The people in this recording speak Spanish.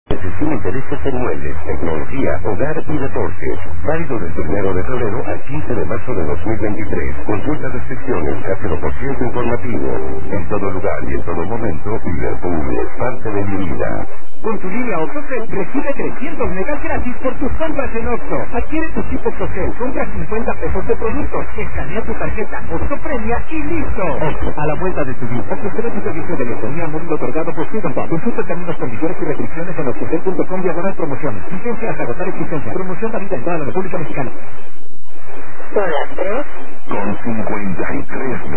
Sin intereses en muebles, tecnología, hogar y deportes. Válido del 1 de febrero al 15 de marzo de 2023. Consulta restricciones, 0% informativo. En todo lugar y en todo momento, Liverpool es parte de mi vida. Con tu línea OxoCell recibe 300 megas gratis por tus compras en Oxxo. Adquiere tu chip OxoCell, compra 50 pesos de productos, escanea tu tarjeta, Oxxo Premia y listo. Oxxo, a la vuelta de tu vida. Ofrecerá tu servicio de telefonía móvil otorgado por Freedom Pop. Consulta términos, condiciones y restricciones en oxocell.com/promociones. Licencia hasta agotar existencia. Promoción válida en toda la República Mexicana. Son las 3:53